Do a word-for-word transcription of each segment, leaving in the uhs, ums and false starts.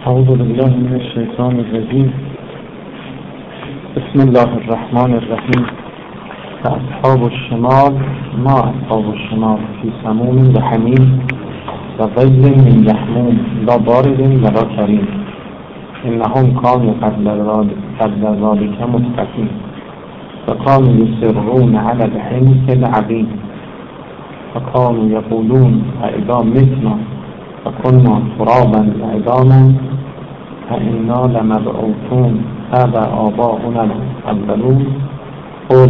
أعوذ بالله من الشيطان الرجيم. بسم الله الرحمن الرحيم. أصحاب الشمال ما أصحاب الشمال في سموم وحميم وظل من يحموم لا بارد ولا كريم إنهم كانوا قبل ذلك متقين فكانوا يصرون على الحنث العظيم فكانوا يقولون أئذا متنا فكنا ترابا وعظاما فإنا لمبعوثون هذا آباؤنا الأولون قل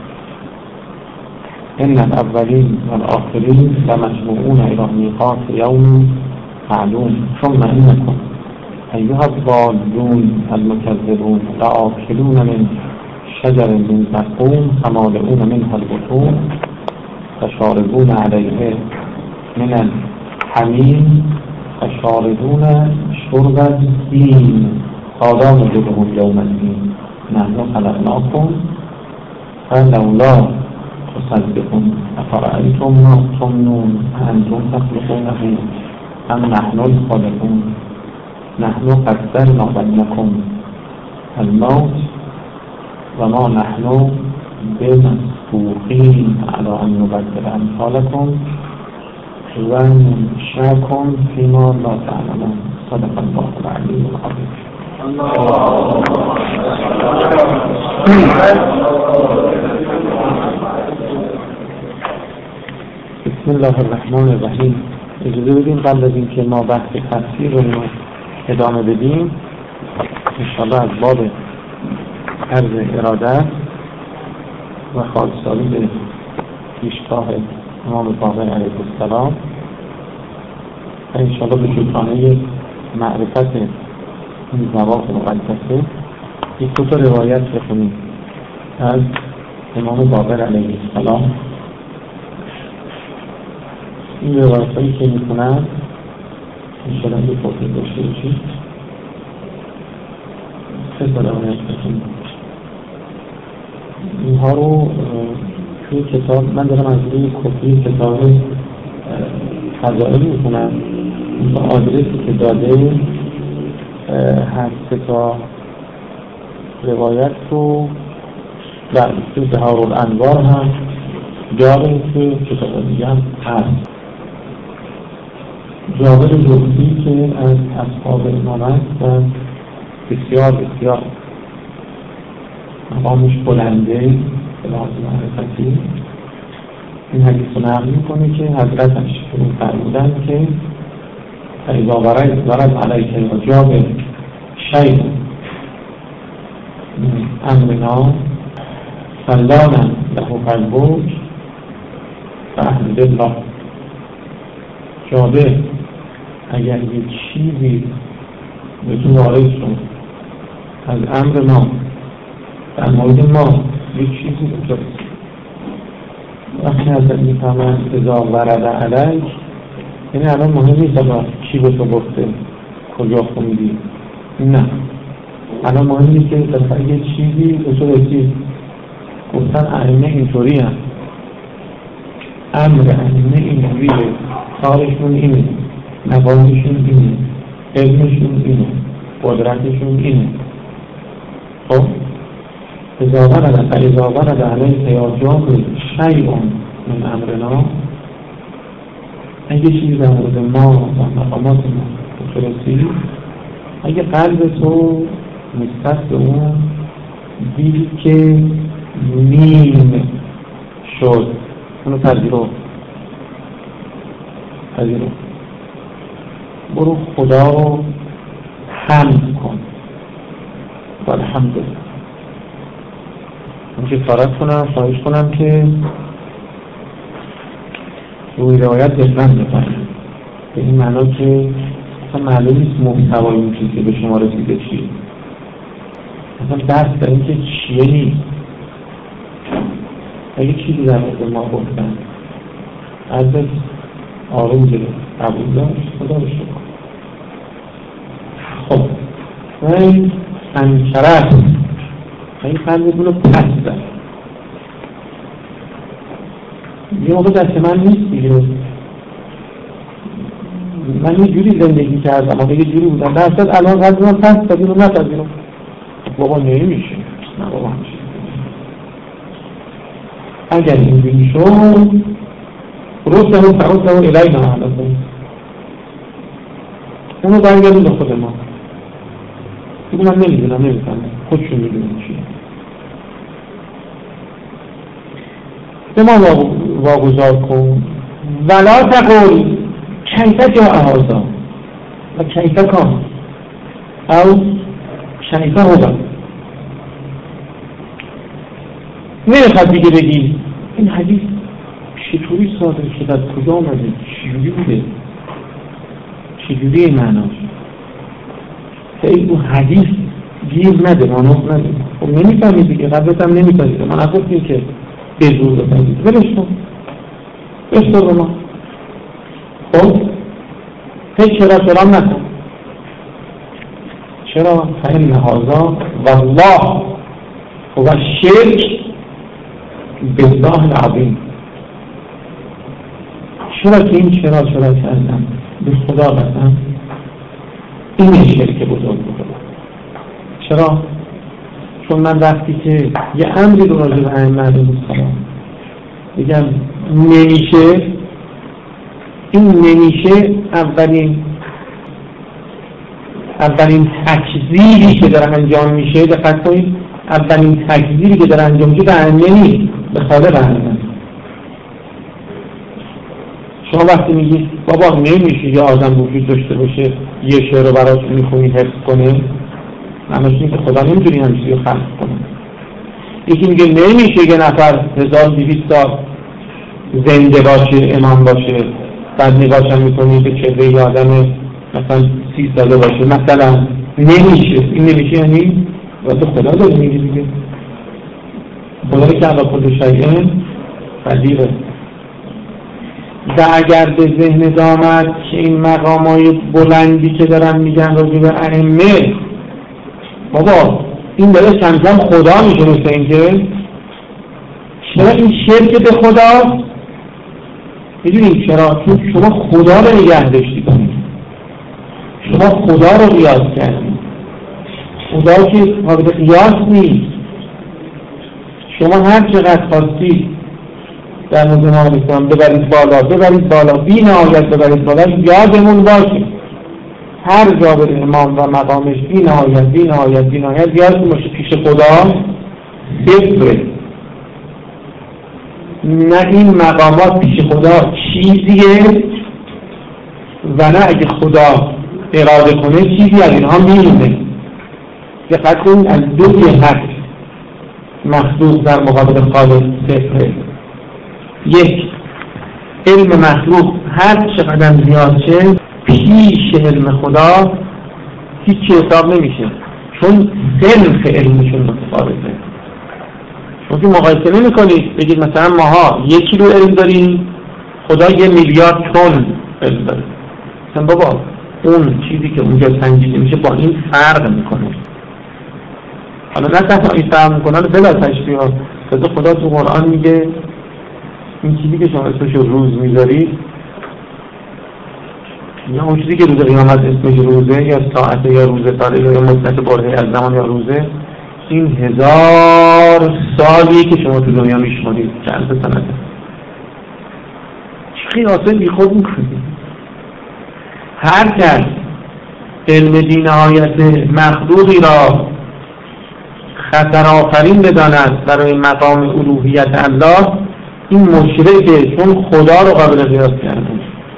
إن الأولين والآخرين لمجموعون إلى ميقات يوم معلوم ثم إنكم أيها الضالون المكذبون لآكلون من شجر من زقوم فمالئون منها البطون فشاربون عليه من الحميم فشاربون شرب الهيم هذا نزلهم يوم الدين نحن خلقناكم فلولا تصدقون أفرأيتم ما تمنون أأنتم تخلقونه أم نحن الخالقون نحن قدرنا بينكم الموت وما نحن بمسبوقين على أن نبدل أمثالكم وننشأكم فيما لا تعلمون صدق الله العلي العظيم. بسم الله الرحمن الرحیم. اجازه بدیم قبل از اینکه ما بحث تفسیر رو ادامه بدیم انشاءالله از باب عرض ارادت و خالصانی به پیشگاه امام باقر علیه السلام و انشاءالله به شکرانه معرفت این زواق مقدسه یک دو تا روایت بخونیم از امام باقر علیه السلام. این روایت هایی که میکنن انشاءالله یک توفیق داشته باشید. سه تا روایت بخونیم. اینها رو توی کتاب من دارم از روی کپی کتاب فضائل میکنم. این آدرسی که داده هر سه تا روایت رو در توی بهارالانوار هم جاره که کتاب دیگه هم هست. جابر جوزی که از اصحاب امام است و بسیار بسیار مقامش بلنده به لحاظ معرفتی این حدیث رو نقل میکنه که حضرتش فرمودن که فاذا ورد علیک جابر شیء من امرنا فلانا له قلبک فاحمد الله. جابر اگر یک چیزی به تو وارد شد از امر ما در مورد ما یک چیزی بجاست وقتی حضرت میفهمن اذا ورد علیک یعنی الان مهم نیست اگر چی به تو گفته کجا خوندی، نه الان مهم نیست که مثلا یه چیزی به تو رسید گفتن ائمه اینطوری هم امر ائمه اینطوریه کارشون اینه نوازشون اینه علمشون اینه قدرتشون اینه. خب اذا ورد فاذا ورد علیک یا جابر شیء من امرنا اگه چیزی در مورد ما و مقامات ما تو رسید اگه قلب تو نسبت به اون دید که نیم شد اونو پذیرو پذیرو برو خدا رو حمد کن و الحمدلله من جسارت کنم خواهش کنم که روی روایت بزن بفرمایید به این معنا که اصلا معلوم نیست محتوای اون چیزی که به شما رسیده چیه اصلا دست در این که چیه نیست. اگه چیزی در مورد ما گفتن عرضت آروم گرفت قبول داشت خدا رو شکر. خب و این سنکرت این قلبتون رو پس زد یه موقع دست من نیست دیگه من یه جوری زندگی کردم اما یه جوری بودم در اصل الان قدرم پس پذیرم نپذیرم بابا نمیشه نه بابا میشه. اگر اینجوری شد روز همون فرون همون الهی نمالت اونو برگردیم به خود ما بگو من نمیدونم نمیدونم خودشون میدونم چیه به ما واگذار کن ولا تقول کیف جاء هذا و کیف کان او کیف هو نمیخواد دیگه بگی این حدیث چطوری صادر شد از کجا آمده چجوری بوده چجوری این معناش خیلی اون حدیث گیر نده مانوف نده خب نمیفهمید دیگه قبلت هم نمیفهمید ما نگفتیم که به زور بفهمید ولش کن بشتر به ما خب هیچ چرا سلام نکن چرا؟ فهم هذا والله هو الشرک بالله العظیم چرا که این چرا چرا کردم به خدا قسم این شرک بزرگ بود چرا؟ چون من وقتی که یه امری رو راجع به ائمه علیهم السلام بگم نمیشه این نمیشه اولین اولین تکذیبی که داره انجام میشه دقت کنید اولین تکذیبی که داره انجام میشه به ائمه نیست به خالق ائمه شما وقتی میگید بابا نمیشه یه آدم وجود داشته باشه یه شعر رو براش میخونی حفظ کنه معنیش اینه که خدا نمیتونی همین چیزی رو خلق کنه یکی میگه نمیشه یه نفر هزار و دویست سال زنده باشه امام باشه بعد نگاهش هم میکنی به چهره یه آدم مثلا سی ساله باشه مثلا نمیشه این نمیشه یعنی واسه خدا داره میگه دیگه خدا که علا خود شیئا قدیره و اگر به ذهن آمد که این مقامای بلندی که دارن میگن راجع به ائمه بابا این داره کم کم خدا میشه مثل اینکه چرا این شرک به خدا میدونید چرا؟ چون شما خدا رو نگه داشتید شما خدا رو قیاس کردید خدا که قابل قیاس نیست شما هر چقدر خواستید در مورد امام اسلام ببرید بالا ببرید بالا بی نهایت ببرید بالا یادمون باشه هر جا بر امام و مقامش بی نهایت بی نهایت بی نهایت یادمون باشه پیش خدا صفره نه این مقامات پیش خدا چیزیه و نه اگه خدا اراده کنه چیزی از اینها میمونه دقت کنید از دو جهت مخلوق در مقابل خالق صفره یک علم مخلوق هر چقدر زیاد شه پیش علم خدا هیچ حساب نمیشه چون صنف علمشون متفاوته شما که مقایسه نمی کنید بگید مثلا ماها یک کیلو علم داریم خدا یه میلیارد تن علم داره مثلا بابا اون چیزی که اونجا سنجیده میشه با این فرق میکنه حالا نه تنها این فرق میکنه بلا تشبیه ها خدا تو قرآن میگه این چیزی که شما اسمش روز میذارید یا اون چیزی که روز قیامت اسمش روزه یا ساعته یا روزه ساله یا مدت برهه از زمان یا روزه این هزار سالی که شما تو دنیا میشمارید چند سنته چه قیاسه بی خود میکنید هر کس علم بی نهایت مخلوقی را خطر آفرین بداند برای مقام الوهیت الله این مشرکه چون خدا رو قابل قیاس کرده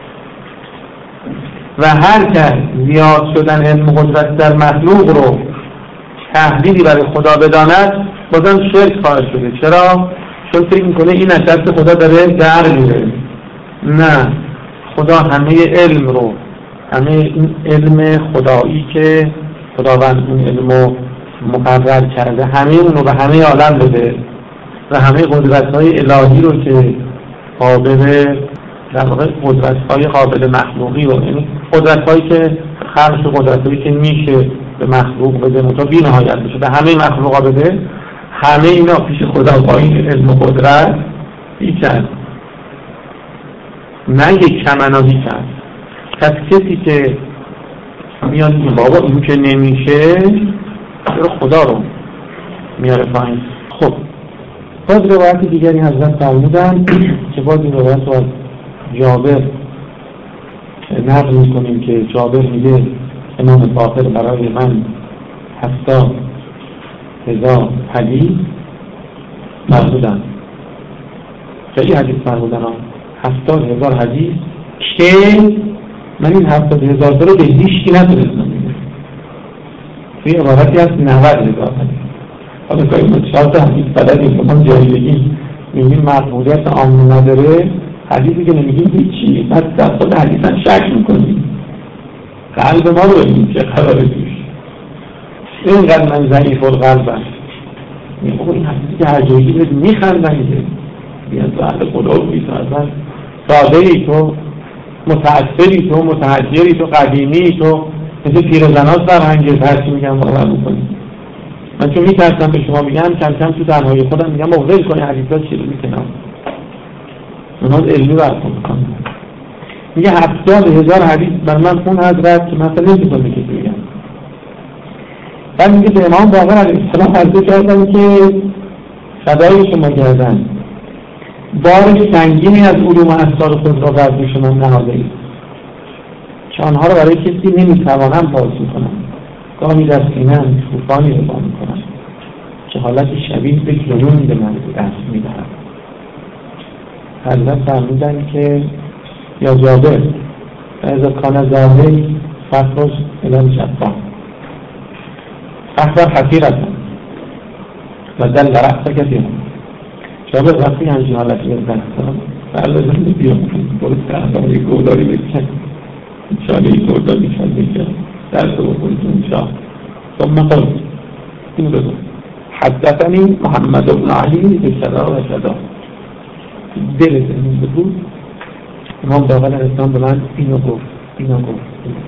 و هر کس زیاد شدن علم قدرت در مخلوق رو تهدیدی برای خدا بداند بازم شرک خواهد شده چرا؟ چون فکر میکنه این از دست خدا داره در میره نه خدا همه علم رو همه این علم خدایی که خداوند اون علم رو مقرر کرده همه اون رو به همه عالم بده و همه قدرت‌های الهی رو که قابل در واقع قدرت‌های قابل مخلوقی رو یعنی قدرت‌هایی که خلق و قدرت‌هایی که میشه به مخلوق بده مطابق بی نهایت بشه به همه مخلوقا بده همه اینا پیش خدا با این علم و قدرت هیچن نه یک کمنا هیچن پس کسی که میاد این بابا این که نمیشه رو خدا رو میاره پایین. خب باز روایت دیگری حضرت فرمودن که باز این روایت رو از جابر نقل میکنیم که جابر میگه امام باقر برای من هفتاد هزار حدیث فرمودن. خیلی حدیث فرمودن ها، هفتاد هزار حدیث که من این هفتاد هزار رو به هیچ کی نتونستم میگم. توی عبارتی هست نود هزار حدیث. حالا که این چهار تا حدیث بلدیم که ما جایی بگیم میگیم مقبولیت عام نداره، حدیثی که نمیگیم هیچی، پس در خود حدیثا شک میکنیم. قلب ما رو بگیم که قراره توش اینقدر من ضعیف القلبم. میگم این حدیثی که هر جایی بهت میخندن میگه بیان تو اهل قلوب بی تو اصلا ساده ای، تو متأثری، تو متحجری، تو قدیمی، تو مثل پیرزنات فرهنگت هرچی میگم باور بکنی. من چون میترسم به شما بگم کم کم تو تنهایی خودم میگم با ول کنی حدیثا چی رو میکنم اونها علمی برکن میکنم. میگه هفتاد هزار حدیث بر من خون حضرت که مثلا نمیتونم که بگم. بعد میگه به امام باقر علیه السلام عرضه کردم که فدای شما کردن بار سنگینی از علوم اسرار خود را بر دوش من نهاده اید که آنها را برای کسی نمیتوانم باز میکنم. گاهی در سینه‌ام طوفانی روا میکنم که حالت شبیه به جنون به من دست میدهد. حضرت فرمودن که یا جابر اذا کان ظاهر فخرج الی شفا اخبر حقیقتا و دل رأسه کثیرا. جابر وقتی همچین حالتی بزن فرلازم بیام برو سرمایی گوداری بکن چاله ای گوداری بکن درس رو بکنید اونجا ثم قلت این بگو حدثنی محمد بن علی به کدا و کدا. دل زمین بود امام باقر علیه السلام به من اینو گفت اینو گفت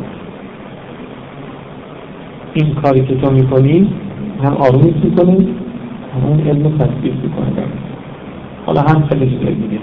این کاری که تو میکنی هم آرومیت میکنی هم اون علم تصدیق میکنی. حالا هم خیلی چیزایی دیگه.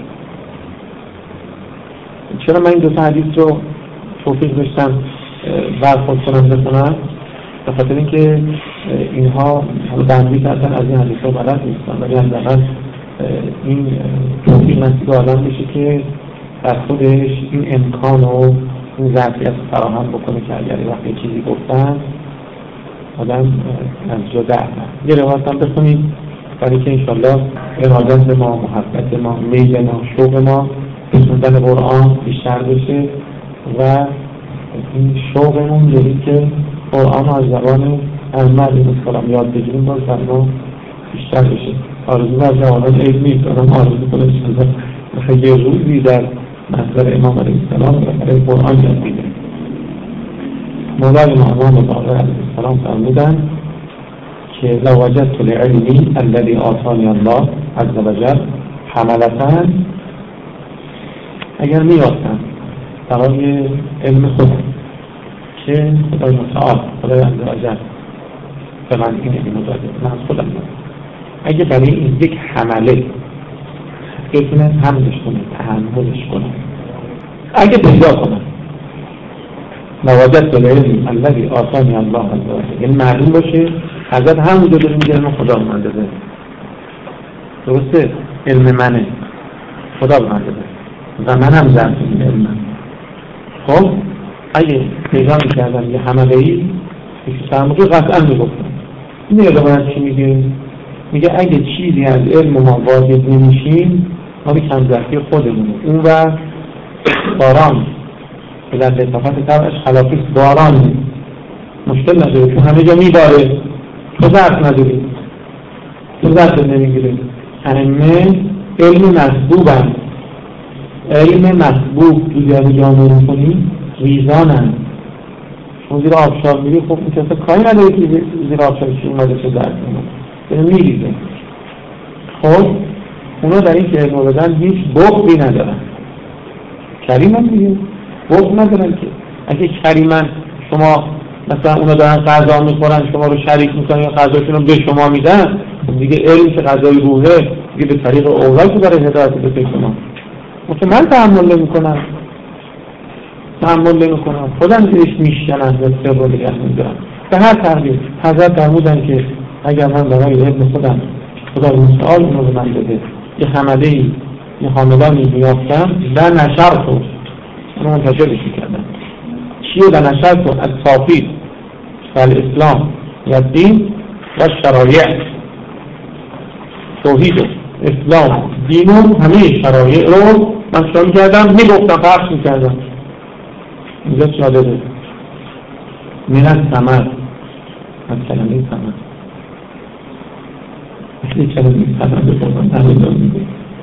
چرا من این دو تا حدیث رو توفیق داشتم برخورد کنم بخونم؟ به خاطر اینکه اینها حالا بندی کردن از این حدیث ها بلد نیستن، ولی حداقل این توفیق نصیب آدم میشه که در خودش این امکان و این ظرفیت فراهم بکنه که اگر وقتی چیزی گفتن آدم از جا در نه. یه روایت هم بخونید برای که انشالله ارادت ما، محبت ما، میل ما، شوق ما به خوندن قرآن بیشتر بشه و این شوقمون جوری که قرآن از زبان احمد علیه السلام یاد بگیریم باز در ما بیشتر بشه. آرزو بر جوانان عید نیست، آدم آرزو کنه انشالله خیلی یه روزی در منظر امام علیه السلام برای قرآن یاد بگیریم. مولای ما امام باقر علیه السلام فرمودن که لو وجدت لعلمی الذي آتانی الله عز وجل حملتاً، اگر می‌یافتم برای علم خودم که خدای متعال خدای عز وجل به من این علم داده، من خودم دادم، اگه برای این یک حمله بتونه حملش کنه، تحملش کنه، اگه پیدا کنم لو وجدت لعلمی الذي آتانی الله عز وجل، این معلوم باشه حضرت همونجا داره میگه علم خدا به من داده، درسته؟ علم منه، خدا به من داده و من هم ظرف این علم من. خب اگه پیدا میکردم یه حمله ای یکی فرموده قطعا میگفتم. این یه روایت چی میگه؟ میگه اگه چیزی از علم ما واجد نمیشیم ما به کم ظرفی خودمونه. اون و باران به در لطافت طبعش خلافیست، باران مشکل نداره چون همه جا میباره، تو ظرف نداری، تو ظرف نمیگیره. همه علم مسبوب هم، علم مسبوب تو جامعه جامعه میکنی ریزانن. چون زیر آبشار میری خب این کسا کاری نداره که زیر آبشار چی اومده چه درد اومد داره میریزه. خب اونا در این که علم بدن هیچ بغضی ندارن، کریم هم دیگه بغض ندارن که اگه کریمن شما مثلا اونا دارن غذا میخورن شما رو شریک میکنن یا غذاشون رو به شما میدن، دیگه علم که غذای روحه دیگه به طریق اولا که برای هدایت به شما اون که من تحمل نمی کنم. تحمل نمیکنن، خودم زیرش میشکنن و سر رو نگه میدارن. به هر تقدیر حضرت فرمودن که اگر من برای ابن خودم خدا مستعال اونو به من بده یه حمله‌ای یه حاملانی میافتم و نشر تو اونو منتشرش میکردن. چیه و نشر تو؟ از صافی و الاسلام و دین و شرایع، توحید و اسلام دین و همه شرایع رو من شروع میکردم میگفتم پخش میکردم. اینجا چه داده؟ من از ثمر، از کلمه ثمر اصلی کلمه ثمر بکنم همه دار میگه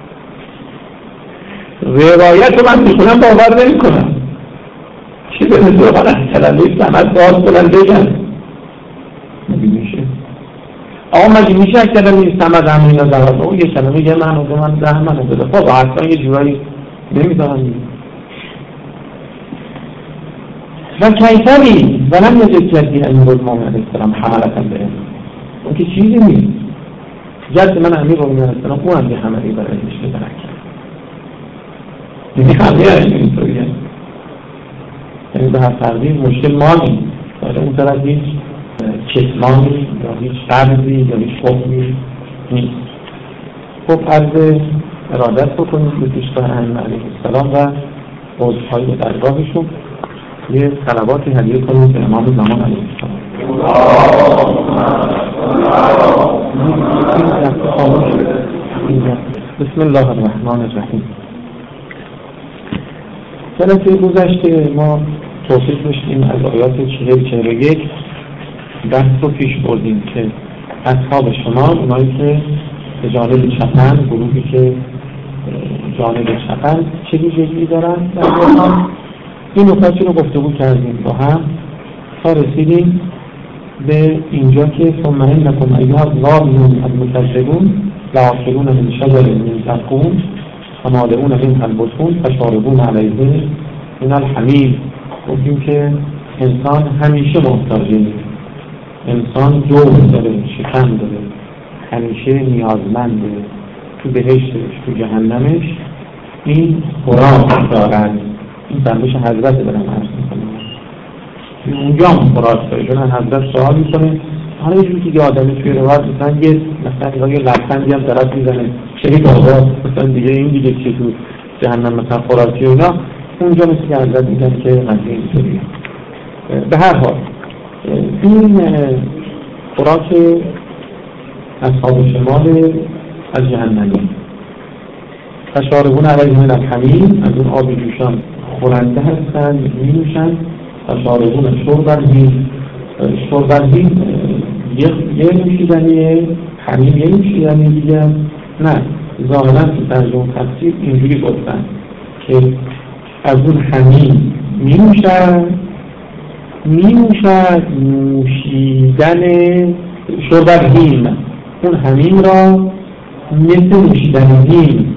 روایت رو من میخونم باور نمی کنم چی به نظر من از کلمه ثمر باز کنم بگم مگه میشه؟ آقا مگه میشه از کلمه ثمر همه اینا زرد او یه کلمه یه من و دو من ده من و بده خب اصلا یه جورایی نمیدارم میگه و کیفری و نم یجد جدی امیر المومن علیه السلام حملتا به این اون که چیزی نیست. جد من امیر المومن علیه السلام اون هم یه حملی برای اشته درک یعنی همه هشت اینطوری هست، یعنی به هر تقدیر مشکل ما نیست، برای اون طرف هیچ کتمانی یا هیچ قرضی یا هیچ حکمی نیست. خب عرض ارادت بکنید به پیشگاه ائمه علیه السلام و عضوهای درگاهشون یه صلواتی هدیه کنید به امام زمان علیه السلام. بسم الله الرحمن الرحیم. جلسه گذشته ما توصیف داشتیم از آیات چهل چهل و یک بحث رو پیش بردیم که اصحاب شما اونایی که به جانب چپن، گروهی که جانب چپن چه ویژگی دارن در واقع این نکاتی رو گفتگو کردیم با هم تا رسیدیم به اینجا که ثم انکم ایها الظالمون المکذبون لآکلون من شجر من زقوم فمالئون منها البطون فشاربون علیه من الحمیم. گفتیم که انسان همیشه محتاجه، انسان جوع داره، شکم داره، همیشه نیازمنده، تو بهشتش تو جهنمش این خوراک دارن. این فرمایش حضرت دارم عرض میکنم، اونجا هم خوراک داره. چون حضرت سوال میکنه حالا یه جوری که آدمی توی روایت مثلا یه مثلا یه لبخندی هم طرف میزنه شریک آقا مثلا دیگه این دیگه چه تو جهنم مثلا خوراکی و اینا، اونجا مثل که حضرت میگن که قضیه اینطوریه. به هر حال این خوراک اصحاب شمال از جهنمی فشاربون علیه من الحمیم، از اون آب جوشان خورنده هستن می‌نوشن. فشاربون شربن شربن یه نوشیدنیه، حمیم یه نوشیدنی دیگه نه. ظاهرا تو ترجمه تفسیر اینجوری گفتن که از اون حمیم می‌نوشن می‌نوشن نوشیدن شربن هیم، اون حمیم را مثل نوشیدن هیم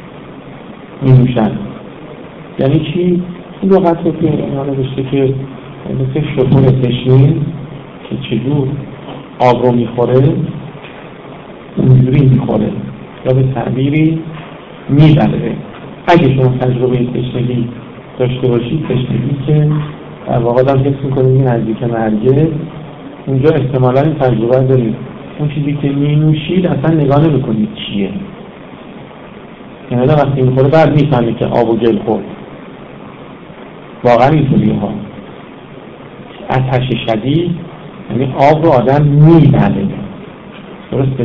می‌نوشن. یعنی چی؟ این لغت رو که اینا نوشته که مثل شطور تشنین که چجور آب رو میخوره اونجوری میخوره یا به تعبیری میبره. اگه شما تجربه تشنگی داشته باشید، تشنگی که در واقع آدم حس میکنه این نزدیک مرگه، اونجا احتمالا این تجربه دارید. اون چیزی که مینوشید اصلا نگاه نمیکنید چیه، یعنی آدم وقتی میخوره بعد میفهمید که آب و گل خورد. واقعا اینطوریه ها. آتش شدید یعنی آب رو آدم میبره، درسته؟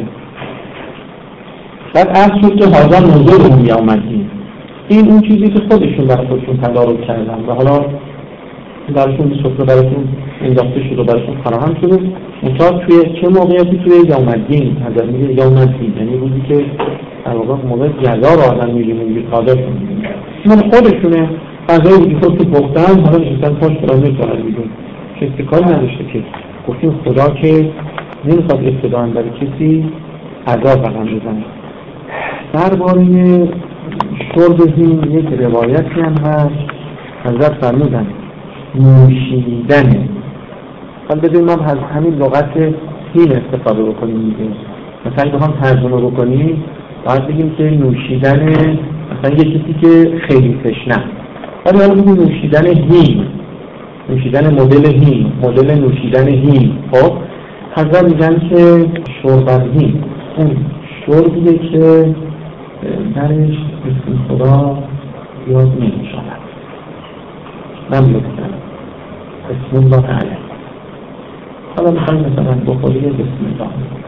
بعد عرض شد که حاضر نوزه رو میامدیم، این اون چیزی که خودشون برای خودشون تدارک کردن و حالا براشون به سفره براشون انداخته شد و براشون فراهم شده. منتها توی چه موقعیتی؟ توی یوم‌الدین. حضرت میگه یوم‌الدین یعنی روزی که در واقع موقع جزا رو آدم میبینه، میگه تازه میبینه من خودشونه غذایی که خود تو پختن حالا نشستن پاش برای میتونن بیدون که استکاری نداشته. که گفتیم خدا که نمیخواد ابتداً برای کسی عذاب رقم بزنه. درباره شرب هیم یک روایتی هم هست، حضرت فرمودن نوشیدنه. حالا بذاریم ما از همین لغت هیم استفاده بکنیم دیگه. مثلا بخوام ترجمه بکنیم باید بگیم که نوشیدن مثلا یه کسی که خیلی تشنه ولی حالا بگیم نوشیدن هیم، نوشیدن مدل هیم، مدل نوشیدن هیم. خب حضرت میگن که شربن هیم اون شربیه که درش اسم خدا یاد نمی شود. نمیدونم اسم الله تعالی. حالا میخوایم مثلا بخوری بسم الله.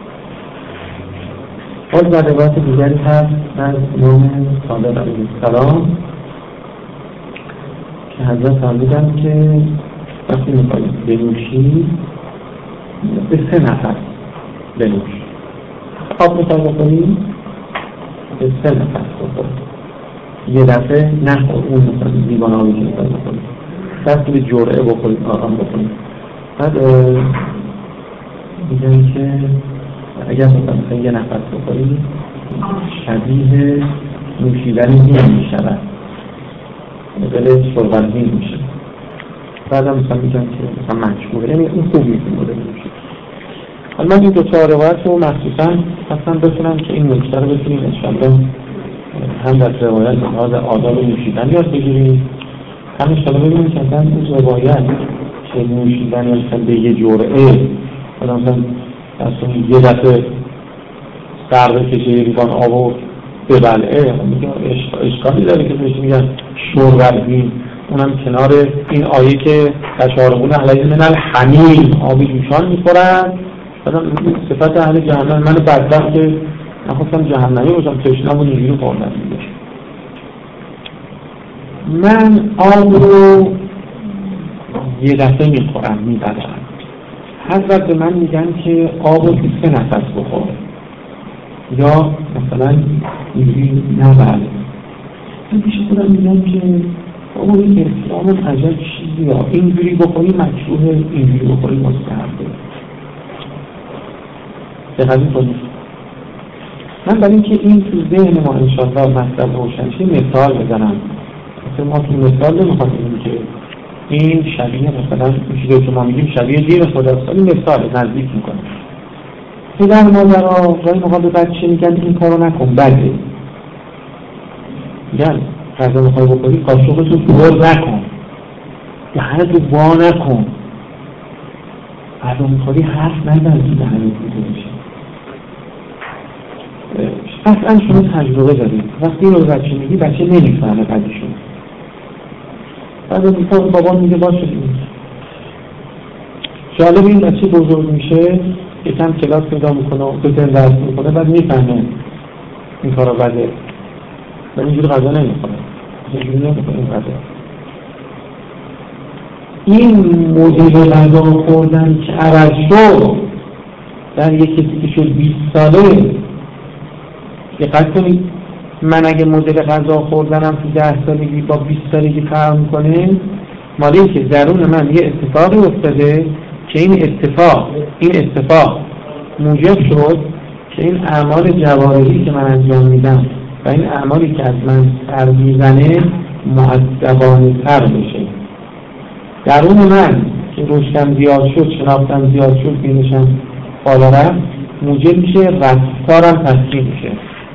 باز در روایت دیگری هست از امام صادق علیه السلام که حضرت فرمودن که وقتی میخواید بنوشید به سه نفر بنوش. آب میخواید بخورید به سه نفر بخورید. یه دفعه نخور اون مثلا لیوان آبی که میخواید بخورید. دست به جرعه بخورید، آرام بخورید. بعد میگن که اگر مثلا یه نفر بخورید شبیه نوشیدن هیم میشود، مدل شربن هیم میشه. بعد هم مثلا میگن که مثلا مشهوره، یعنی این خوب نیست این مدل میشه. حالا من این دو تا روایت رو مخصوصا خواستم بتونم که این نکته رو بتونیم انشاءالله هم در روایت لحاظ آداب نوشیدن یاد بگیریم، هم انشاءالله ببینیم که اصلا این روایت که نوشیدن مثلا به یه جرعه مثلا مثلا یه دفعه سر بکشه یه لیوان آب و ببلعه، میگم اشکالی داره که بهش میگن شربن، اونم کنار این آیه که تشاربون علیه من الحمیم آبی جوشان میخورن. بعدم صفت اهل جهنم، من بدبخت که نخواستم جهنمی باشم تشنم و نیروی خوردم میگه. من آب رو یه دفعه میخورم میبلعم. حضرت به من میگن که آب رو که سه نفس بخور یا مثلا اینجوری نبل. من پیش خودم میگم که بابا این اسلام عجب چیزی ها، اینجوری بخوری مکروه، اینجوری بخوری مستحبه. دقیقی کنید. من برای اینکه این تو ذهن ما انشاءالله مطلب روشن شه مثال بزنم. مثلا ما تو مثال نمیخوام بگیم که این شبیه مثلا این چیزی که ما میگیم شبیه دین خداست، این مثال نزدیک میکنه. پدر مادرها گاهی موقع به بچه میگن این کارو نکن بده. میگن غذا میخوای بخوری قاشقتو پر نکن، دهنتو وا نکن، غذا میخوری حرف نزن تو دهنت دیده میشه. قطعا شما تجربه دارید وقتی رو بچه میگی بچه نمیفهمه بعدشون. بعد میگه بابا میگه باشه دیگه. جالب این بچه بزرگ میشه یکم کلاس پیدا میکنه و بزن درس میکنه بعد میفهمه این کارا بده و اینجور غذا نمیخوره، اینجوری نمیخوره این غذا. این مدل غذا خوردن که عوض شد در یک کسی که شد بیست ساله. دقت کنید من اگه مدل غذا خوردنم تو ده سالگی با بیست سالگی فرق میکنه، مالی که درون من یه اتفاقی افتاده که این اتفاق این اتفاق موجب شد که این اعمال جوارحی که من انجام میدم و این اعمالی که از من سر میزنه مؤدبانه تر بشه. درون من که رشدم زیاد شد، شناختم زیاد شد، بینشم بالا رفت، موجب میشه رفتارم تسکین میشه.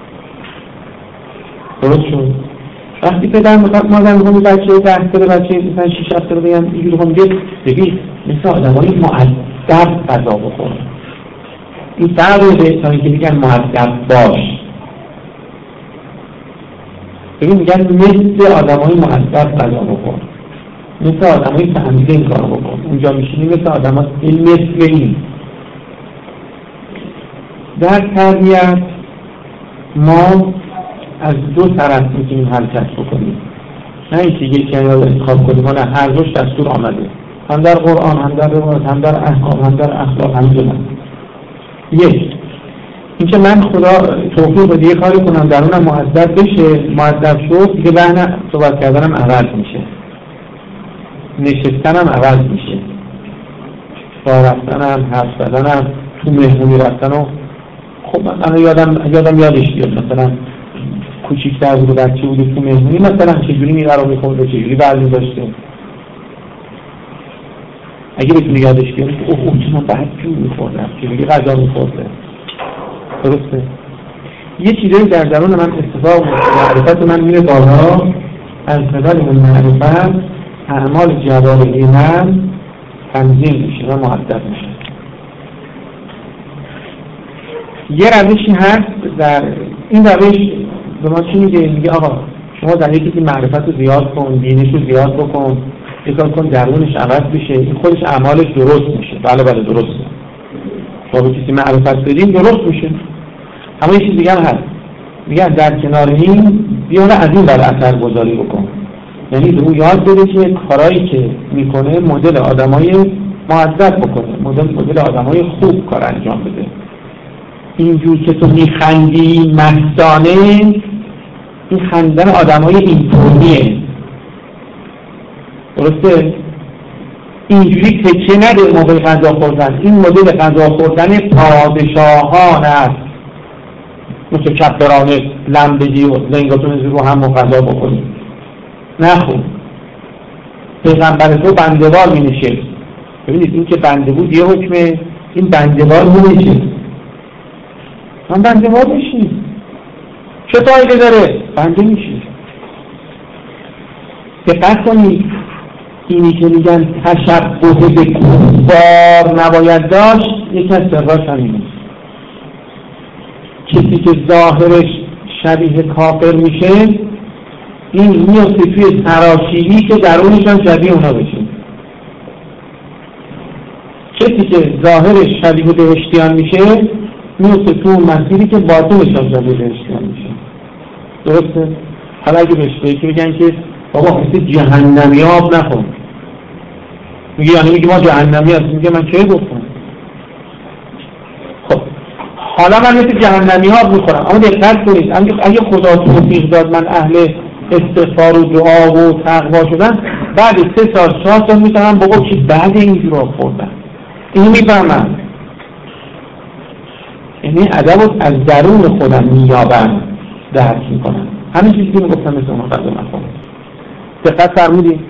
درست شد؟ وقتی پدر مادر میگم بچه ده ساله بچه مثلا شش هفته رو بگم اینجوری کنم دیگه ببین مثل آدمای مؤدب غذا بخور. این فرق بهتره که میگن مؤدب باش. ببین میگن مثل آدمای مؤدب غذا بخور، مثل آدمای فهمیده این کارو بکن. اونجا میشینی مثل آدمای این مثل این. در تربیت ما از دو طرف میتونیم حرکت بکنیم، نه اینکه یکی رو انتخاب کنیم، نه هر دوش دستور آمده، هم در قرآن، هم در روایت، هم در احکام، هم در اخلاق، هم در من. یک اینکه من خدا توفیق بده یه کاری کنم درونم مؤدب بشه، مؤدب شد دیگه بهنه صحبت کردنم عوض میشه، نشستنم عوض میشه، راه رفتنم، حرف زدنم، تو مهمونی رفتن و خب من یادم یادم یادش بیاد مثلا کوچیک‌تر بود و بچه بود تو مهمونی مثلا چجوری می‌قرار می‌خورد، چجوری ورزش داشته. اگه بتونی یادش بیاری اوه اوه چه من بعد جور می‌خوردم، چجوری غذا می‌خورده. درسته؟ یه چیزایی در درون من اتفاق معرفت من میره بالا، از قبل اون معرفت اعمال جوارحی من تنظیم میشه و مؤدب میشه. یه روشی هست در این روش به ما چی میگه؟ میگه آقا شما در یکی که معرفت رو زیاد کن، دینش رو زیاد بکن، یکار کن درونش عوض بشه، این خودش اعمالش درست میشه. بله بله درسته، شما به کسی معرفت بدین درست میشه. اما یه چیز دیگه هم هست، میگن در کنار این بیانه از این بر اثر گذاری بکن، یعنی به اون یاد بده که کارایی که میکنه مدل آدمای مؤدب بکنه، مدل مدل آدمای خوب کار انجام بده. اینجور که تو میخندی مستانه، این خندن آدمای اینطوریه، درسته؟ اینجوری تکه نده موقع غذا خوردن. این مدل غذا خوردن پادشاهان است، متکبرانه لم بدی و لنگاتون رو هم غذا بکنی. نه خوب. پیغمبر تو بنده‌وار می نشه. ببینید این که بنده بود یه حکمه، این بنده‌وار می نشه. من بنده‌وار میشی، چه فایده داره؟ بنده میشی. دقت کنید، اینی که میگن تشبه به کفار نباید داشت، یکی از سراش همینه. کسی که ظاهرش شبیه کافر میشه، این میفته توی سراشیبی که درونشان شبیه اونا بشه. کسی که ظاهرش شبیه بهشتیان میشه، میفته تو مسیری که باطنشان شبیه بهشتیان میشه. درسته؟ حالا اگه بهش که میگن که بابا مثل جهنمی آب نخون، میگه یعنی میگه ما جهنمی هستیم، میگه من چه گفتم؟ خب حالا من مثل جهنمی ها میخورم، اما دقت کنید اگه خدا توفیق داد من اهل استغفار و دعا و تقوا شدن، بعد سه سال چهار سال میتونم بابا چی بعد اینجور آب خوردن این میفهمم، یعنی ادب از درون خودم مییابم، درک میکنم. همین چیزی که میگفتم مثل اون غذا نخورم. دقت فرمودید؟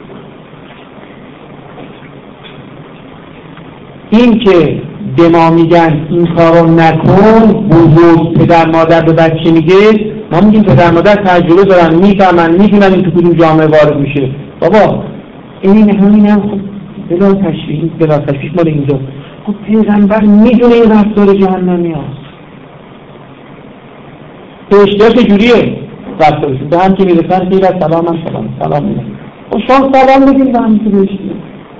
این که به ما میگن این کارو نکن، بزرگ پدر مادر به بچه میگه، ما میگیم پدر مادر تجربه دارن، میفهمن، میدونن این تو کدوم جامعه وارد میشه. بابا این همین هم خب بلا تشریح، بلا تشریح مال اینجا. خب پیغمبر میدونه این رفتار جهنمی هست، اشتیاق جوریه رفتارشون، به هم که میرسن خیلی سلام هم سلام سلام میگن، خب شما سلام بگیم به هم که بشتید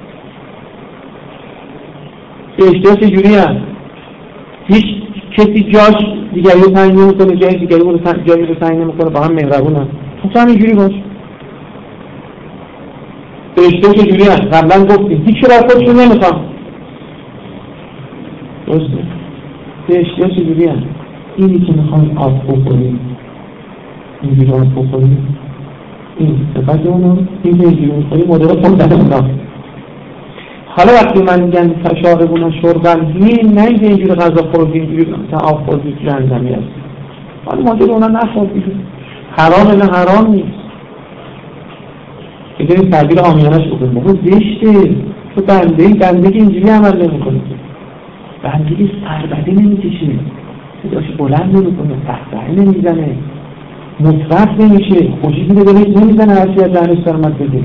اشتیاق جوری هست. هیچ کسی جاش دیگری رو تنگ نمیکنه، جای دیگری رو جایی رو تنگ نمیکنه، با هم مهربون هست. خب همین جوری باش. اشتیاق جوری هست. قبلا گفتیم هیچ را خودشون نمیخوام، درسته؟ اشتیاق جوری هست. اینی که میخوام آب بخوریم، اینجوری آب بخوریم، این صفت اونو، این که اینجوری میخوریم مدرات هم در اونا. حالا وقتی من میگن تشاربون شربن هین، نه اینکه اینجوری غذا خوردیم، اینجوری آب خوردیم جهنمی هست. حالا مدر اونا نخوردیم، حرام نه حرام نیست. که این تعبیر آمیانش بکنیم، بابا زشته، تو بنده ای بنده که اینجوری عمل نمی کنید، بنده ای سربده نمی کشید، صداش بلند نمی کنه، تحتهی نمی زنه، مطرف نمیشه، خوشی دیده دلش نمی زنه، هرچی از ذهنش سرمت بده.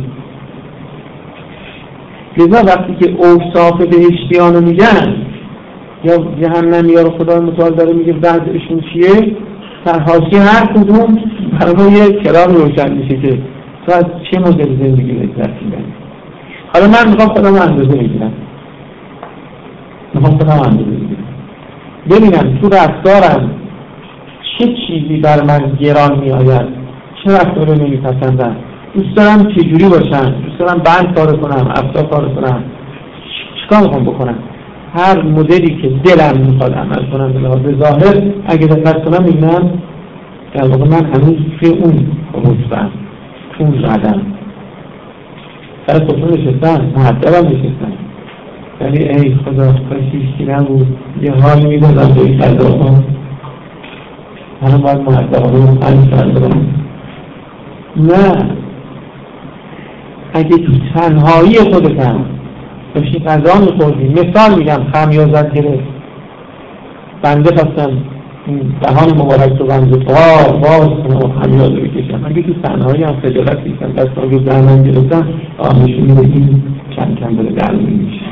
لذا وقتی که اوصاف بهشتیانو میگن یا جهنمی ها رو خدا متعال داره میگه بعضشون چیه، در حاشیه هر کدوم برای یه کرام روشن میشه که تو از چه مدل زندگی لذت میبری. حالا من میخوام خودم اندازه بگیرم، میخوام خودم اندازه بگیرم ببینم تو رفتارم چه چیزی بر من گران میآید، چه رفتاری نمیپسندم، دوست دارم چجوری باشم، دوست دارم بند کار کنم، افتا کار کنم، چیکار میخوام بکنم. هر مدلی که دلم میخواد عمل کنم به ظاهر اگه دقت کنم میبینم در واقع من هنوز توی اون رتبه‌ام، اون قدم سر خودم نشستم، مهدبم نشستم، ولی ای خدا کاشیشتی نبود یه حال میدادم به این قضا کن، من باید مهدبانه رو پنج کردم. نه، اگه تو تنهایی خودتم داشتی غذا میخوردی، مثال میگم خمیازت گرفت، بنده خواستم دهان مبارک رو رمز بار باز کنه و همیاد رو بکشن. من یکی صحنه‌هایی هم خجالت کشیدم دست رو دهنم گرفتم آمشون میدهیم کم کم داره درمی میشه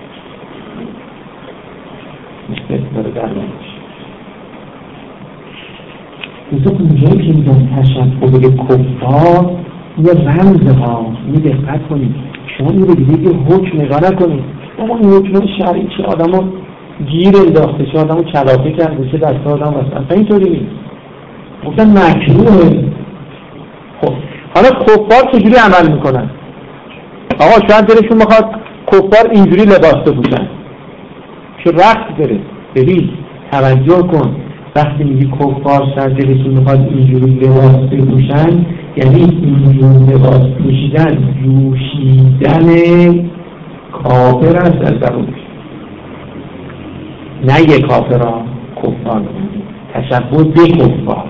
مشکل داره درمی میشه. اینجا اونجایی که میگم تشبه به کفار یه رمز ها یه دقت کنید. شما این رو دیگه یه حکم نگاه نکنید. اما این حکم شرعی چه آدم ها گیر انداخته چه آدم ها کلافه کرده چه دست آدم واسه اصلا اینطوری نیست. گفتن مکروهه. خب حالا کفار چجوری عمل میکنن؟ آقا شاید دلشون بخواد کفار اینجوری لباس بپوشن چه رخت داره. ببین توجه کن وقتی میگی کفار شاید دلشون بخواد اینجوری لباس بپوشن یعنی اینجوری لباس پوشیدن جوشیدن کافر است از درونش، نه یک کافر ها کفار تشبه به کفار.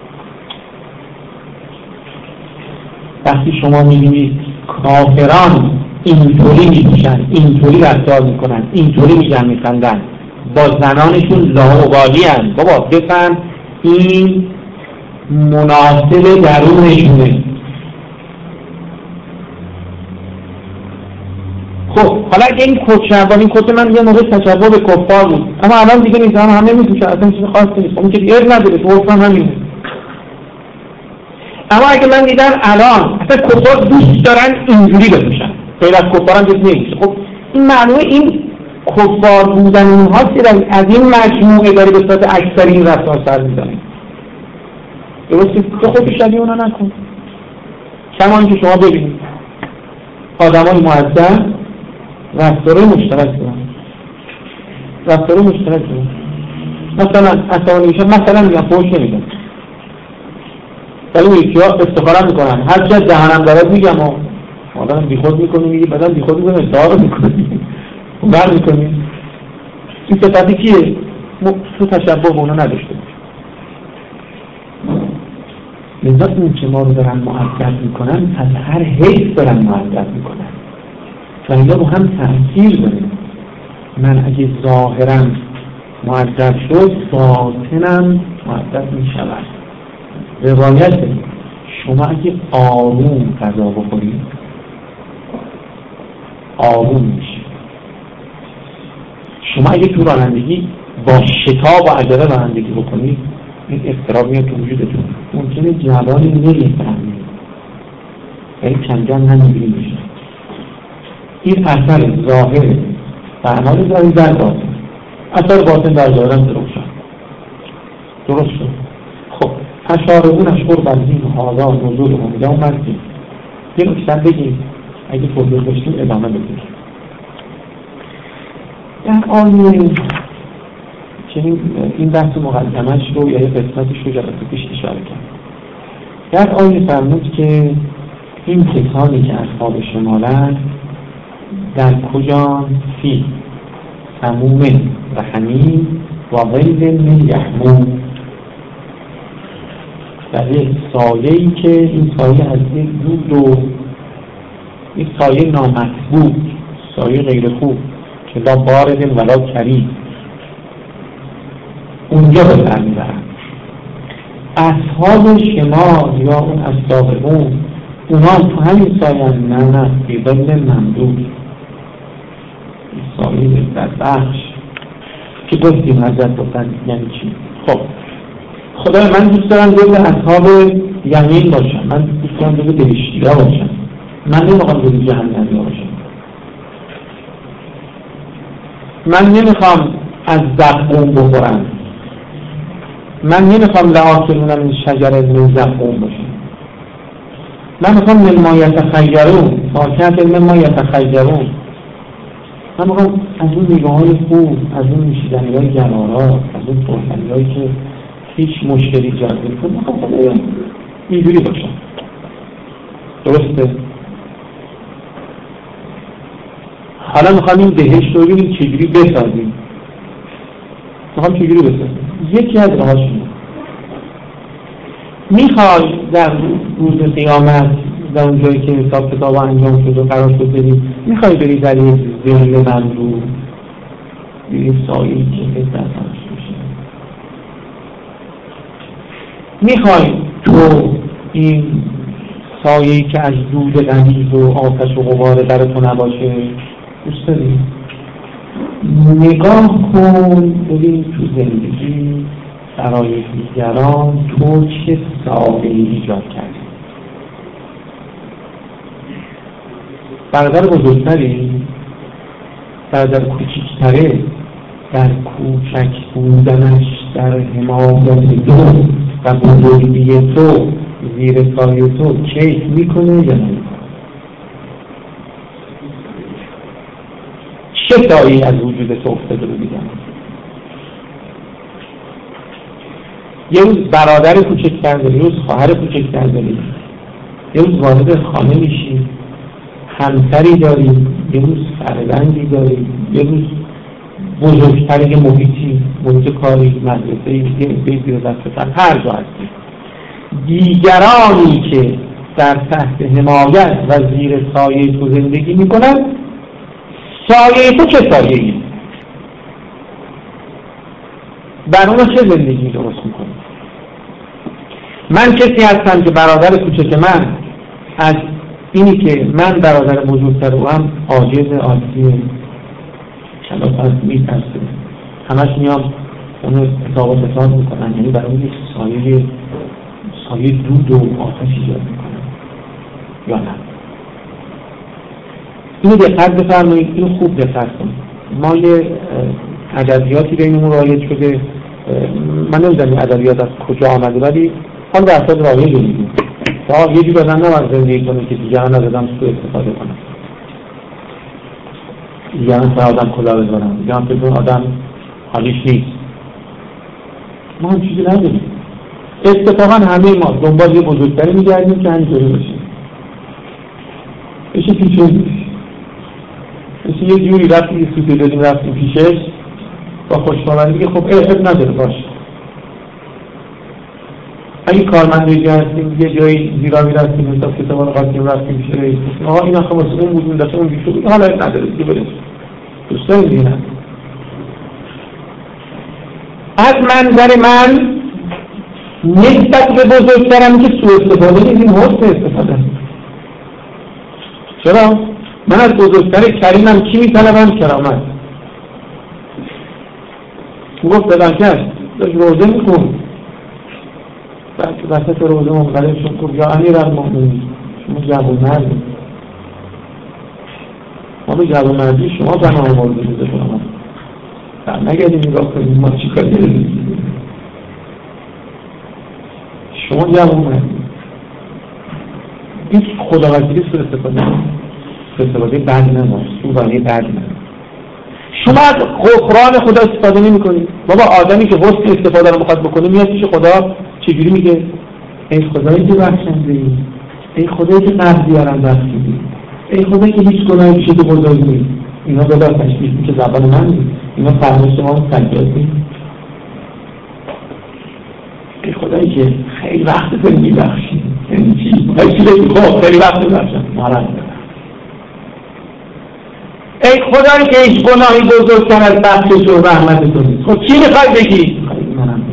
وقتی شما میبینید کافران اینطوری میپوشن اینطوری رفتار میکنن اینطوری میگن میخندن با زنانشون لاابالی هستند، بابا بفهم این مناسب درونشونه. خب حالا اگه این کت شلوار این کت من یه موقع تشبه به کفار بود اما الان دیگه نیست، هم همه میپوشن اصلا چیز خاصی نیست. اون که دیگه نداره تو حکم همینه. اما اگه من دیدم الان اصلا کفار دوست دارن اینجوری بپوشن غیر از کفار هم دیگه نیست. خب این معنی این کفار بودن اونها که از این مجموعه داره به صورت اکثری این رفتار سر میزنه. درسته؟ تو خودت شبیه اونا نکن. کما اینکه شما ببینید آدمای معدب رفتارهای مشترک دارن رفتارهای مشترک دارن مثلا اصلا میشن مثلا میگن فوش نمیدن ولی میگه افتخارم میکنن هر چی از دهنم دارد میگم و آدم بیخود میکنی میگی بعدم بیخود میکنی ادعا رو میکنی بر میکنی. این صفتی کیه؟ تو تشبه به اونا نداشته باشه. لذا این که ما رو دارن معدد میکنن از هر حیث دارن معدد میکنن و اینجا رو هم تأثیر داره. من اگه ظاهرم معدد شد باطنم معدد میشود. روایت شما اگه آروم غذا بخورید آروم میشه. شما اگه تو رانندگی با شتاب و عجله رانندگی بکنید این اضطراب میاد تو وجودتون ممکنه جوانی نمیفهمید یعنی کم کم همینجوری میشه. این اثر ظاهر و اعمال ظاهری در باطن اثر باطن در ظاهر هم روشن درست شد. خب تشاربونش قرب از این حالا نزول امیده و مرگیم یه نکتر بگیم اگه فرصت داشتیم ادامه بدیم. در آیه که این بحث مقدمش رو یا یه قسمتش رو جلسه پیش اشاره کرد. در آیه فرمود که این کسانی که اصحاب شمالن در کجا فی سموم و حمیم و غیظ من یحموم در یک سایه‌ای که این سایه از یک دود و یک سایه نامطبوع سایه غیر خوب که لا بارد ولا کریم اونجا به سر میبرن. اصحاب شمال یا اون السابقون اونا تو همین سایه هم نه نه فی ظل ممدود سایه در بخش که گفتیم حضرت گفتن یعنی چی. خب خدای من دوست دارم جزء اصحاب یمین باشم، من دوست دارم جزء بهشتی‌ها باشم، من نمیخوام جزء جهنمی باشم. من نمیخوام از زقوم بخورم، من نمیخوام لآکلون من شجر من زقوم باشم. من میخوام مما یتخیرون فاکهة مما یتخیرون. من میخوام از اون میوه‌های خوب، از اون نوشیدنی‌های گرارا، از اون خوردنی‌هایی که هیچ مشکلی ایجاد نمی‌کنه. میخوام خدایا اینجوری باشم. درسته؟ حالا میخوام این بهشت رو ببینیم چجوری بسازیم. میخوام چجوری بسازیم. یکی از راهاشونه. میخوای در روز قیامت در اون جایی که حساب کتاب انجام شد و قرار شد بریم، میخوای بری در یک ظل ممدود، یک سایه‌ای که بهتر همش بشه. میخوای تو این سایه‌ای که از دود غلیظ و آتش و غبار در تو نباشه دوست داری؟ نگاه کن ببین تو زندگی برای دیگران تو چه سایه‌ای ایجاد کردی. برادر بزرگتری، برادر کوچکتره، در کوچک بودنش در حمایت تو و بزرگی تو زیر سایه تو کیف میکنه یا نمیکنه؟ چه سایه‌ای از وجود تو افتاده رو دیدن؟ یه روز برادر کوچکتر داری، یه روز خواهر کوچکتر داری، یه روز وارد خانه میشی، همسری داری، یه روز فرزندی داری، یه روز بزرگتر یه محیطی، محیط کاری، مدرسه، یه عده زیر دستتر، هر جا هستی. دیگرانی که در تحت حمایت و زیر سایه تو زندگی میکنن، سایه تو چه سایه‌ای؟ بر اونا چه زندگی درست میکنی؟ من کسی هستم که برادر کوچک من از اینی که من برادر بزرگتر او هم عاجز، عاجزی، کلافت، میترسه، همش میام اونو اتاق اتاق میکنن، یعنی برای اون سایه سایه دود و آتش ایجاد میکنن یا نه؟ اینو دقت بفرمایید، اینو خوب دقت کنید. ما یه ادبیاتی بینمون رایج شده، من نمیدونم این ادبیات از کجا آمده، ولی حال به اساس رایج میدیم تا یه جور آدم نباید زندگی کنه که دیگران از آدم سوء استفاده کنن، دیگران سر آدم کلا بذارن، دیگران فکر آدم حالیش نیست. ما هم چیزی نداریم. اتفاقا همه ما دنبال یه بزرگتری میگردیم که همینطوری باشیم، بشه پیچه نیست، بشه یه جوری رفتیم یه سوتی دادیم رفتیم پیشش با خوشباوری که خب ارهب نداره باشه. اگه کارمندی هستیم یه جایی زیراوی رفتیم حساب کتابا رو قاطیم رفتیم پیش رئیس، آقا این آخه واسه اون بود اون دفعه اون بیشو بود، حالا نداره دیگه بریم دوستان دیگه. از منظر من نسبت به بزرگترم که سوء استفاده نیست، این حسن استفاده. چرا؟ من از بزرگتر کریمم چی میطلبم؟ کرامت. گفت بدن کرد داشت روزه میکن، وسط روزه منقلب شد گفت یا امیرالمؤمنین شما جوانمردی، ما به جوانمردی شما پناه مورد میده شما در نگردیم نگاه کنیم ما چی کار داریم، شما جوانمردی. این خداوندی سوء استفاده سوء استفاده بعد نماز سوء بعد نماز. شما از غفران خدا استفاده نمی کنید. بابا آدمی که حسن استفاده رو میخواد بکنه میاد پیش خدا چجوری میگه؟ ای خدایی که بخشنده ای، ای خدایی که قرض بیارم بخشیدی، ای خدایی که هیچ گناهی پیش تو بزرگ نیست. اینا بلا تشبیه که زبان من نیست، اینا فرمایش ما سجاد نیست. ای خدایی که خیلی وقت داری میبخشی، یعنی چی؟ میخوای چی بگی؟ خب خیلی وقت ببخشم مالت ای خدایی که هیچ گناهی بزرگتر از بخشش و رحمت تو نیست. خب چی میخوای بگی؟ منم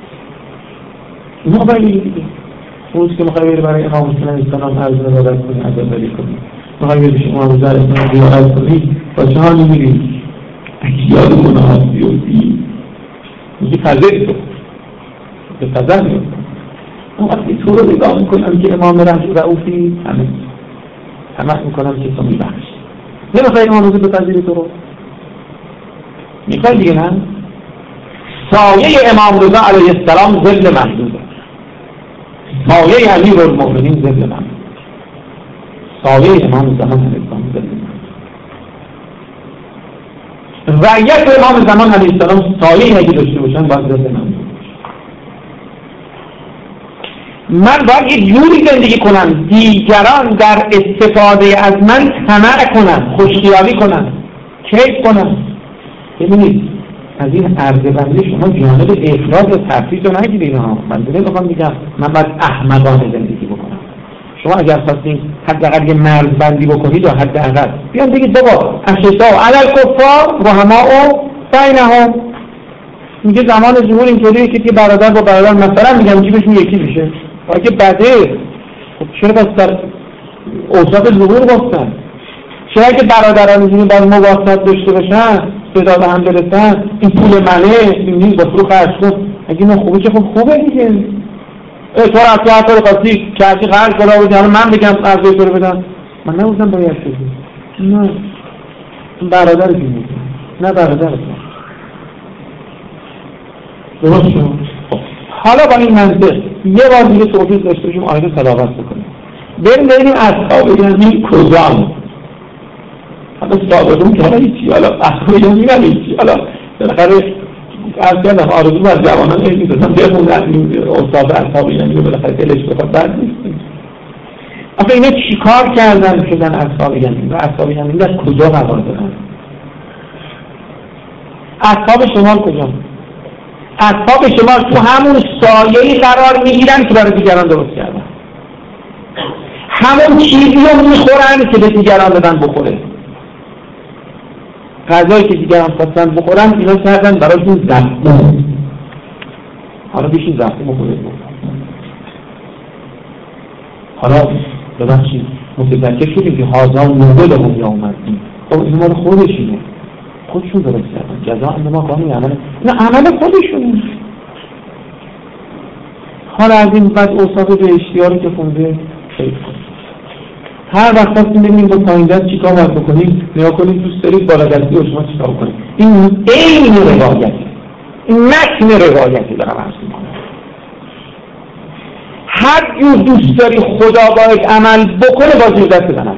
اینا باید بگی دیگه. روز که میخوای بری برای امام حسین علیه السلام عرض عبادت کنی، عزاداری کنی، میخوای بری پیش امام رضا علیه السلام زیارت کنی، با چه حالی میری؟ یاد گناهات بیفتی میگی فضل تو به فضل میفتی. اون وقتی تو رو نگاه میکنم که امام رئوفی همه همه میکنم که تو میبخشی. نمیخوای امام رضا بپذیری تو رو؟ میخوای دیگه نه؟ سایه امام رضا علیه السلام ظل محدوده، سایه امیرالمؤمنین ظل محدود، سایه امام زمان علیه السلام ظل محدود، رعیت امام زمان علیه السلام سایه اگه داشته باشن باید ظل محدود. من باید یه جوری زندگی کنم دیگران در استفاده از من طمع کنن، خوشخیالی کنن، کیف کنن. ببینید از این عرض بندی شما جانب افراط و تفریط رو نگیرید ها. من دیگه میخوام بگم من باید احمقانه زندگی بکنم. شما اگر خواستین حداقل یه مرز بندی بکنید و حداقل بیان بگید بابا اشداء علی الکفار رحماء بینهم، میگه زمان ظهور اینطوریه که برادر با برادر مثلا میگم جیبشون یکی میشه. اگه بده خب چرا بس در اوصاف ظهور گفتن؟ چرا که برادران اینجوری باید مواسط داشته باشن، صدا به هم برسن، این پول منه، این نیز با فرو خرج کن، اگه نه خوبه چه خب خوبه دیگه. تو رفتی هر کار خاصی کسی خرج کلا بودی، حالا من بگم ارزای تو رو بدم، من نبودم باید شدی. نه این برادر بینید، نه برادر بینید. درست شد؟ حالا با این منطق یه بار دیگه توفیق داشته باشیم آیه تلاوت بکنیم. بریم ببینیم اصحاب یمین کجان. حالا صادقون که حالا هیچی، حالا اصحاب یمین هم هیچی، حالا بالاخره از کردم آرزو بر جوانان علمی دادم بخوندن این استاد اصحاب یمین رو بالاخره دلش بخواد بد نیستیم. آخه اینا چی کار کردن شدن اصحاب یمین و اصحاب یمین در کجا قرار دارن؟ اصحاب شمال کجا؟ اصحاب شمال تو همون سایه‌ای قرار میگیرن که برای دیگران درست کردن، همون چیزی رو میخورن که به دیگران دادن بخوره. غذایی که دیگران خواستن بخورن اینا کردن برایشون زخم. حالا بیشی زخم بخوره. حالا ببخشید متذکر شدیم که هازان نوبل هم یا اومدیم. خب این مال خودشونه، خودشون درست کردن. جزا اندما کانی عمل اینا عمل خودشونه. حالا از این بعد اوصاف بهشتی ها رو که خونده خیلی هر وقت هستیم ببینیم با پایین دست چی کار باید بکنیم، نیا کنیم دوست دارید بالا دستی و شما چی کار بکنیم. این این روایتی، این متن روایتی دارم عرض میکنم. هر جور دوست داری خدا باید عمل بکنه با زیر دست بنام،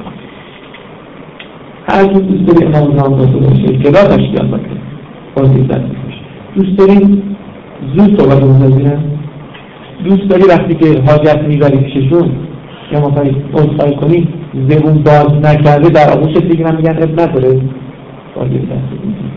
هر جور دوست داری امام زمان باید باشه که را تشکیل باید با زیر دست باشه. دوست داری زود صحبت بزنیم، دوست داری وقتی که حاجت میبری پیششون یا ما باید اصفایی کنی زبون باز نکرده در آغوشت بگیرن میگن اب نداره باید دست بگیرن.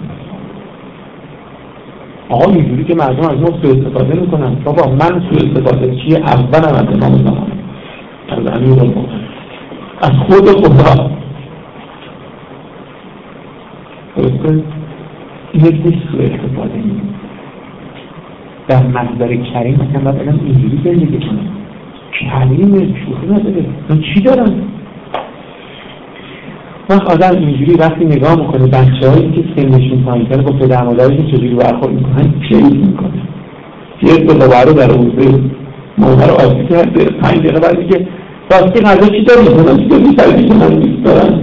آقا اینجوری که مردم از ما سوء استفاده میکنن. بابا من سوء استفاده چیه؟ اولم از امام زمان، از امیرالمومنین، از خود خدا. درسته؟ یک نیست سوء استفاده میکنن. در محضر کریم مثلا باید الان اینجوری زندگی کنن. کریم شوخی نداره. من چی دارم؟ وقت آدم اینجوری وقتی نگاه میکنه بچه هایی که سنشون پایین‌تره با پدر مادرشون چجوری برخورد میکنن، کیف میکنه. یک دو دوباره در حوزه مادر رو آسی کرده، پنج دقیقه بعد میگه راستی غذا چی داری؟ من چی داری؟ سرزی که من دوست دارم.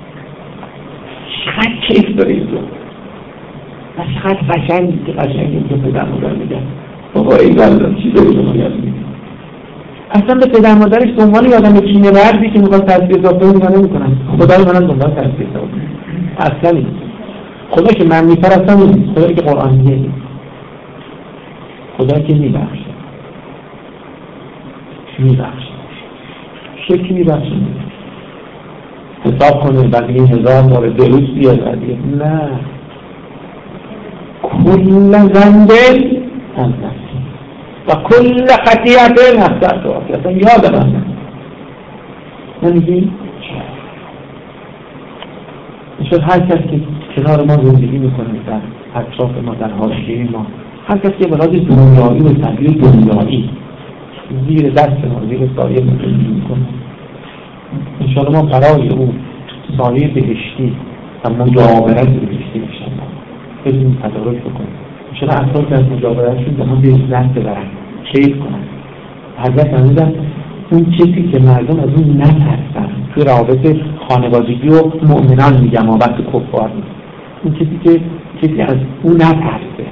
چقدر کیف داره این دو و چقدر قشنگی که قشنگی که پدر مادر میگن بابا ای بلدم چی داری به ما یاد میگن. اصلا به پدر مادرش دنبال یادم کینه وردی که میخواد تربیت اضافه نگاه نمیکنن. خدای منم دنبال تربیت اضافه اصلا نیست. خدا که من میپرستم نیست، خدایی که قرآن میگه نیست، خدایی که میبخشه میبخشه شکل میبخشه حساب کنه بعد این هزار بار دروس بیاد بعدیه نه کل زنده هم و کل خطیعت نفسر تو اصلا یاد من نمیگی نشد هر کس که کنار ما زندگی میکنه در اطراف ما در حاشیه ما، هر کس که برای دنیایی و تغییر دنیایی زیر دست ما زیر سایه زندگی میکنه انشاءالله ما برای او سایه بهشتی و مجاورت بهشتی انشاءالله بدونیم تدارک بکنیم. انشاءالله اطراف از مجاورتشون به هم به لذت ببرن، کیف کنن. حضرت فرمودن اون چیزی که مردم از اون نترسن توی روابط خانوادگی و مؤمنان میگم و وقت کفار نیست، اون چیزی که کسی از اون نترسه.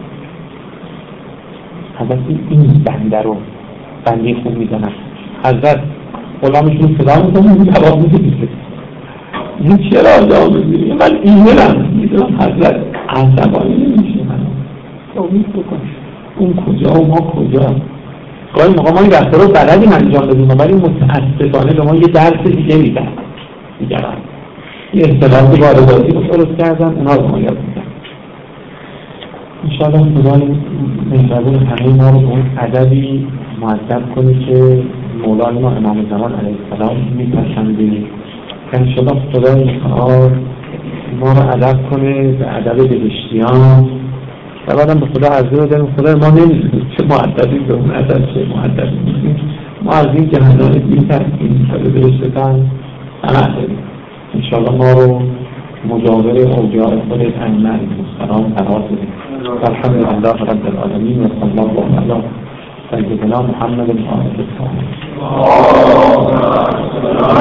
حضرت این بنده رو بنده خوب میدونن. حضرت غلامشون صدا میکنن جواب میده این چرا جواب میده؟ من ایمنم میدونم حضرت عصبانی نمیشه من امید بکن اون کجا و ما کجا. گاهی موقع ما این رفتار رو بلدیم انجام بدیم ولی متاسفانه به ما یه درس دیگه میدن دیگران یه اصطلاحی وارداتی رو درست کردن اونا رو ما یاد میدن. انشاءالله خدای مهربون همه ما رو به اون ادبی مؤدب کنه که مولانا ما امام زمان علیه السلام میپسنده. انشاءالله خدای متعال ما رو ادب کنه به ادب بهشتیان و بعدم به خدا عرضه بودم خدا ما نمیدونیم چه مؤدبیم به اون اصل چه مؤدبیم میگیم ما از این جهنم دین ترکیم شده برشتن سمع داریم انشاءالله ما رو مجاور اولیاء خود ائمه مسترام قرار بدیم الحمدلله رب العالمین و صلی الله علی سیدنا محمد و آله الطاهرین